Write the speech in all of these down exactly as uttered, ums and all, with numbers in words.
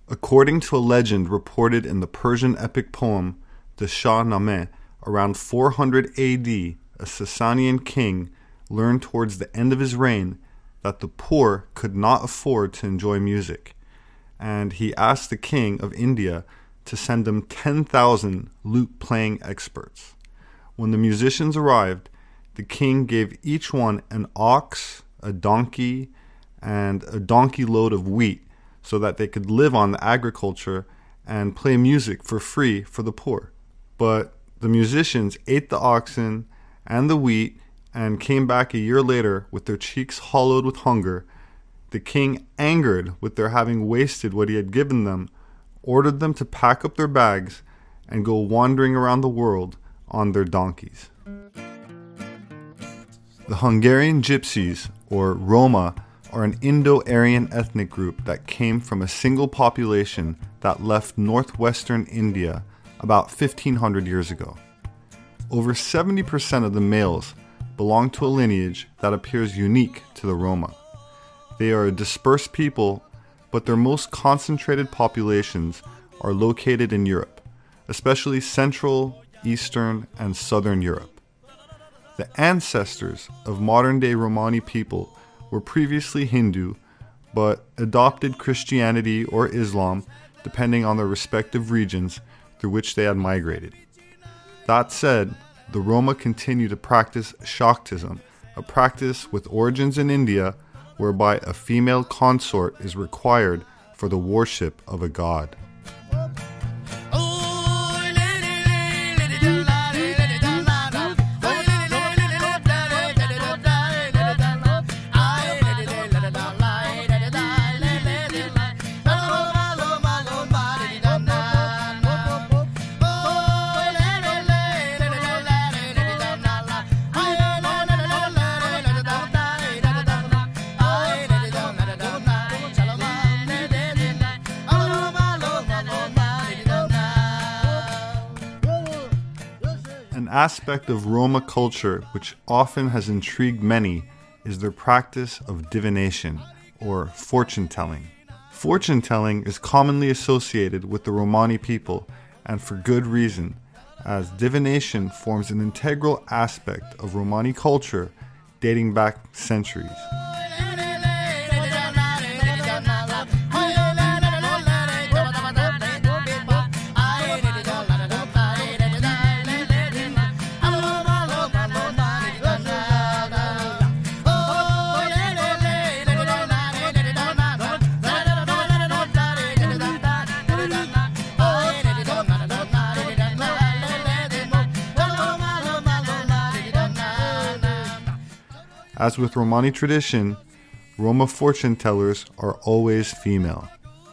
According to a legend reported in the Persian epic poem, the Shah-Nameh, around four hundred A D, a Sasanian king learned towards the end of his reign that the poor could not afford to enjoy music, and he asked the king of India to send him ten thousand lute-playing experts. When the musicians arrived, the king gave each one an ox, a donkey, and a donkey load of wheat so that they could live on the agriculture and play music for free for the poor. But the musicians ate the oxen and the wheat and came back a year later with their cheeks hollowed with hunger. The king, angered with their having wasted what he had given them, ordered them to pack up their bags and go wandering around the world on their donkeys. The Hungarian Gypsies, or Roma, are an Indo-Aryan ethnic group that came from a single population that left northwestern India about fifteen hundred years ago. Over seventy percent of the males belong to a lineage that appears unique to the Roma. They are a dispersed people, but their most concentrated populations are located in Europe, especially Central, Eastern, and Southern Europe. The ancestors of modern-day Romani people were previously Hindu, but adopted Christianity or Islam depending on their respective regions through which they had migrated. That said, the Roma continue to practice Shaktism, a practice with origins in India whereby a female consort is required for the worship of a god. An aspect of Roma culture which often has intrigued many is their practice of divination, or fortune-telling. Fortune-telling is commonly associated with the Romani people, and for good reason, as divination forms an integral aspect of Romani culture dating back centuries. As with Romani tradition, Roma fortune tellers are always female.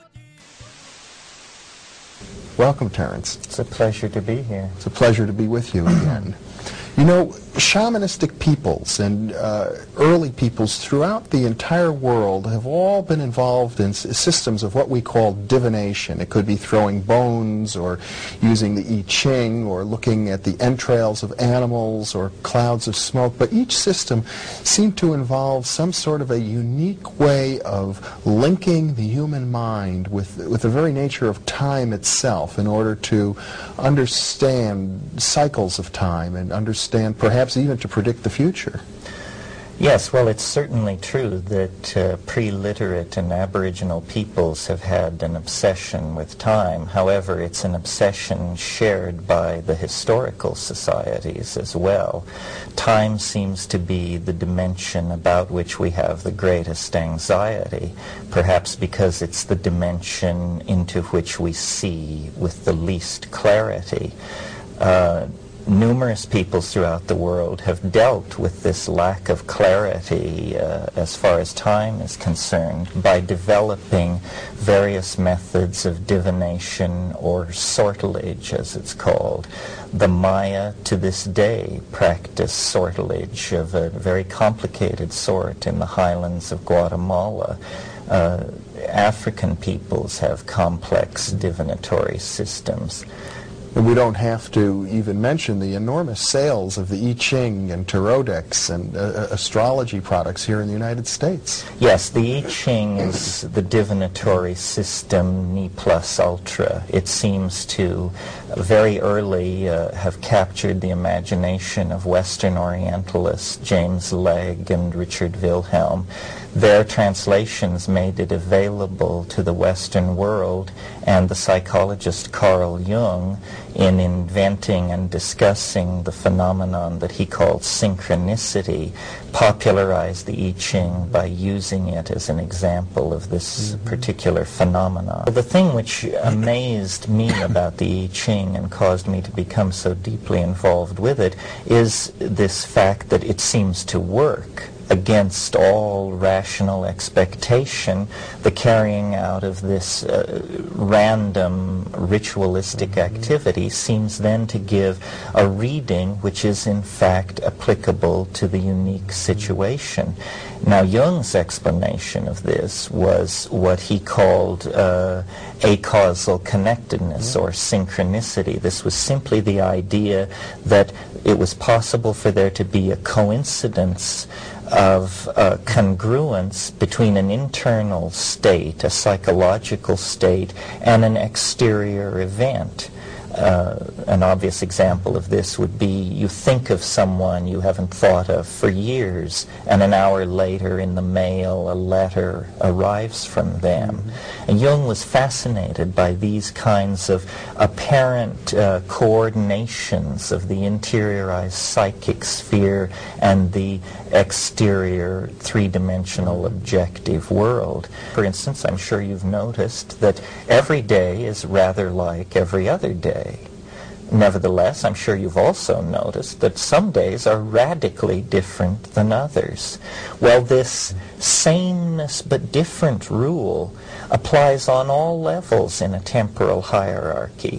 Welcome, Terence. It's a pleasure to be here. It's a pleasure to be with you again. You know, shamanistic peoples and uh, early peoples throughout the entire world have all been involved in s systems of what we call divination. It could be throwing bones, or using the I Ching, or looking at the entrails of animals, or clouds of smoke. But each system seemed to involve some sort of a unique way of linking the human mind with, with the very nature of time itself in order to understand cycles of time and understand Understand, perhaps even to predict the future. Yes, well, it's certainly true that uh, pre-literate and Aboriginal peoples have had an obsession with time. However, it's an obsession shared by the historical societies as well. Time seems to be the dimension about which we have the greatest anxiety, perhaps because it's the dimension into which we see with the least clarity. Uh, Numerous peoples throughout the world have dealt with this lack of clarity uh, as far as time is concerned by developing various methods of divination, or sortilege as it's called. The Maya to this day practice sortilege of a very complicated sort in the highlands of Guatemala. Uh, African peoples have complex divinatory systems. And we don't have to even mention the enormous sales of the I Ching and Tarodex and uh, astrology products here in the United States. Yes, the I Ching is the divinatory system Ni Plus Ultra. It seems to very early uh, have captured the imagination of Western Orientalists, James Legge and Richard Wilhelm. Their translations made it available to the Western world, and the psychologist Carl Jung, in inventing and discussing the phenomenon that he called synchronicity, popularized the I Ching by using it as an example of this mm-hmm. particular phenomenon. The thing which amazed me about the I Ching and caused me to become so deeply involved with it is this fact that it seems to work against all rational expectation. The carrying out of this uh, random ritualistic activity seems then to give a reading which is in fact applicable to the unique situation. Now, Jung's explanation of this was what he called uh, acausal connectedness or synchronicity. This was simply the idea that it was possible for there to be a coincidence of uh, congruence between an internal state, a psychological state, and an exterior event. Uh, an obvious example of this would be you think of someone you haven't thought of for years, and an hour later in the mail a letter arrives from them. Mm-hmm. And Jung was fascinated by these kinds of apparent uh, coordinations of the interiorized psychic sphere and the exterior three-dimensional objective world. For instance, I'm sure you've noticed that every day is rather like every other day. Nevertheless, I'm sure you've also noticed that some days are radically different than others. Well, this sameness but different rule applies on all levels in a temporal hierarchy.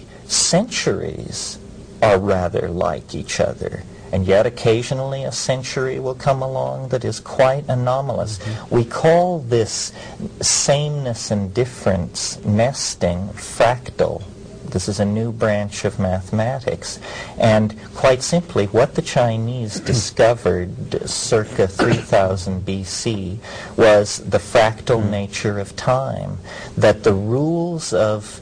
Centuries are rather like each other, and yet occasionally a century will come along that is quite anomalous. Mm-hmm. We call this sameness and difference nesting fractal. This is a new branch of mathematics. And quite simply, what the Chinese discovered circa three thousand B C was the fractal nature of time, that the rules of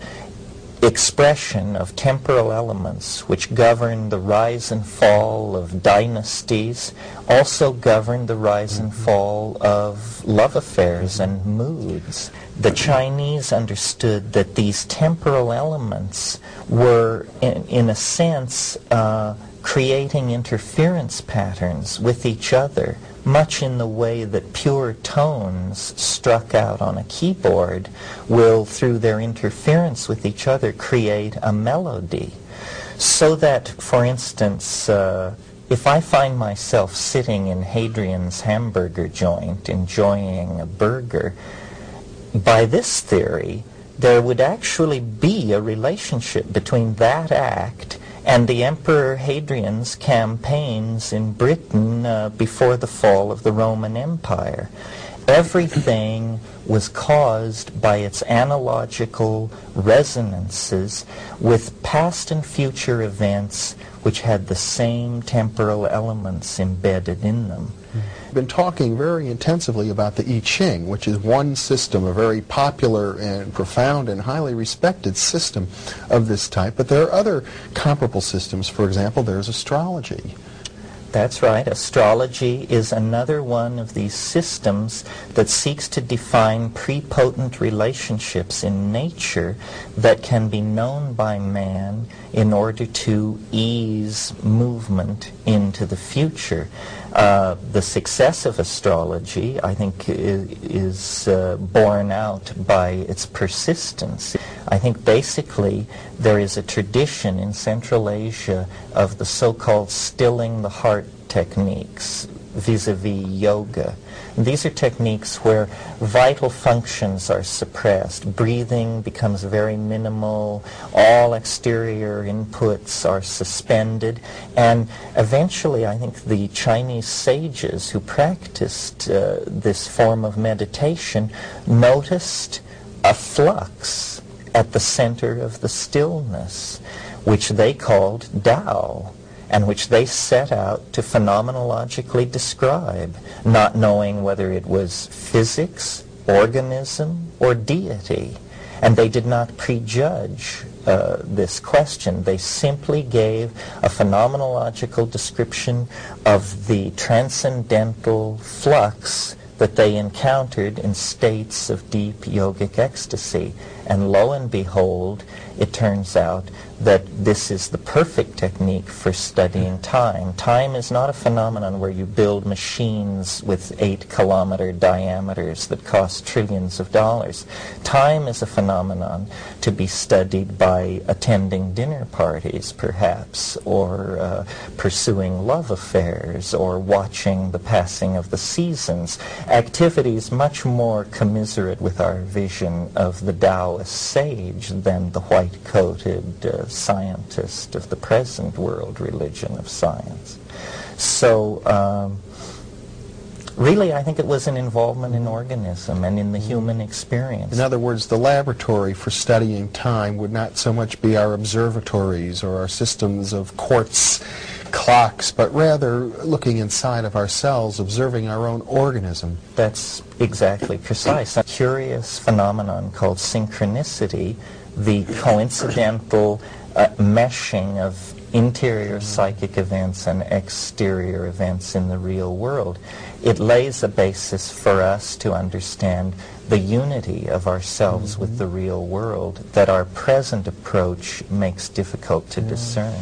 expression of temporal elements which govern the rise and fall of dynasties also govern the rise and fall of love affairs and moods. The Chinese understood that these temporal elements were, in, in a sense, uh, creating interference patterns with each other, much in the way that pure tones struck out on a keyboard will, through their interference with each other, create a melody. So that, for instance, uh, if I find myself sitting in Hadrian's hamburger joint enjoying a burger, by this theory, there would actually be a relationship between that act and the Emperor Hadrian's campaigns in Britain uh, before the fall of the Roman Empire. Everything was caused by its analogical resonances with past and future events which had the same temporal elements embedded in them. We've been talking very intensively about the I Ching, which is one system, a very popular and profound and highly respected system of this type, but there are other comparable systems. For example, there's astrology. That's right. Astrology is another one of these systems that seeks to define prepotent relationships in nature that can be known by man in order to ease movement into the future. Uh, the success of astrology, I think, is, is uh, borne out by its persistence. I think basically there is a tradition in Central Asia of the so-called stilling the heart techniques vis-a-vis yoga. And these are techniques where vital functions are suppressed. Breathing becomes very minimal. All exterior inputs are suspended. And eventually, I think the Chinese sages who practiced uh, this form of meditation noticed a flux at the center of the stillness. which they called Tao, and which they set out to phenomenologically describe, not knowing whether it was physics, organism, or deity. And they did not prejudge uh, this question. They simply gave a phenomenological description of the transcendental flux that they encountered in states of deep yogic ecstasy. And lo and behold, it turns out that this is the perfect technique for studying time. Time is not a phenomenon where you build machines with eight kilometer diameters that cost trillions of dollars. Time is a phenomenon to be studied by attending dinner parties, perhaps, or uh, pursuing love affairs, or watching the passing of the seasons. Activities much more commiserate with our vision of the Taoist sage than the white-coated uh, scientist of the present world religion of science. So um, really, I think it was an involvement in organism and in the human experience. In other words, the laboratory for studying time would not so much be our observatories or our systems of quartz clocks, but rather looking inside of ourselves, observing our own organism. That's exactly precise. A curious phenomenon called synchronicity, the coincidental uh, meshing of interior psychic events and exterior events in the real world. It lays a basis for us to understand the unity of ourselves mm-hmm. with the real world that our present approach makes difficult to mm. discern.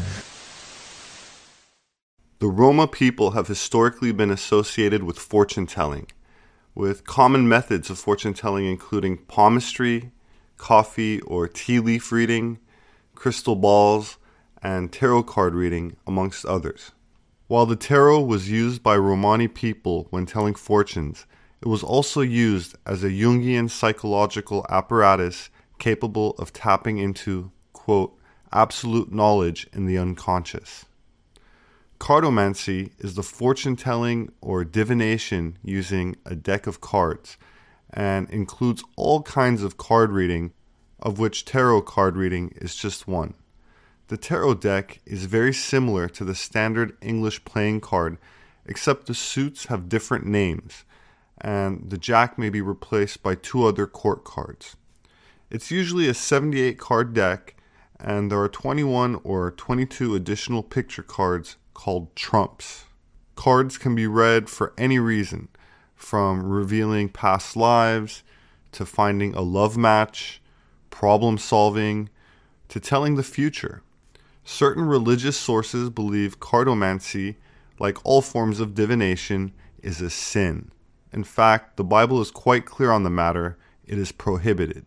The Roma people have historically been associated with fortune-telling, with common methods of fortune-telling including palmistry, coffee or tea leaf reading, crystal balls, and tarot card reading, amongst others. While the tarot was used by Romani people when telling fortunes, it was also used as a Jungian psychological apparatus capable of tapping into, quote, absolute knowledge in the unconscious. Cartomancy is the fortune-telling or divination using a deck of cards and includes all kinds of card reading, of which tarot card reading is just one. The tarot deck is very similar to the standard English playing card, except the suits have different names, and the jack may be replaced by two other court cards. It's usually a seventy-eight card deck, and there are twenty-one or twenty-two additional picture cards called trumps. Cards can be read for any reason, from revealing past lives, to finding a love match, problem solving, to telling the future. Certain religious sources believe cartomancy, like all forms of divination, is a sin. In fact, the Bible is quite clear on the matter. It is prohibited.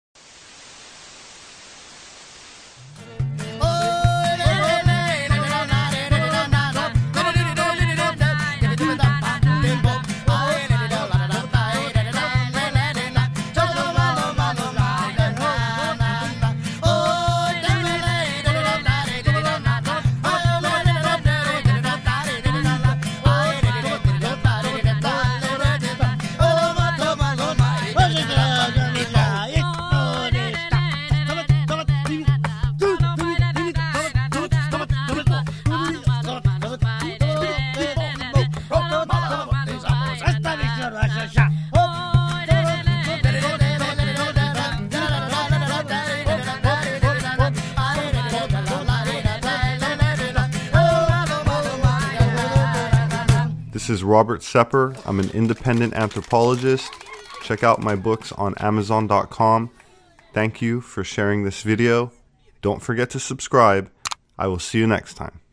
This is Robert Sepper. I'm an independent anthropologist. Check out my books on amazon dot com. Thank you for sharing this video. Don't forget to subscribe. I will see you next time.